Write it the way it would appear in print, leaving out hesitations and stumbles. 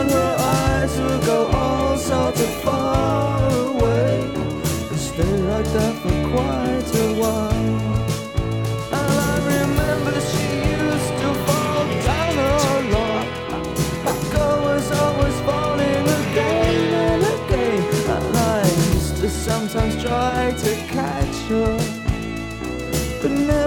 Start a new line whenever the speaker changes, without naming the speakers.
and her eyes would go all sorts of far away and stay like that for quite a while. And I remember she used to fall down a lot. That girl was always falling again and again, and I used to sometimes try to catch her, but never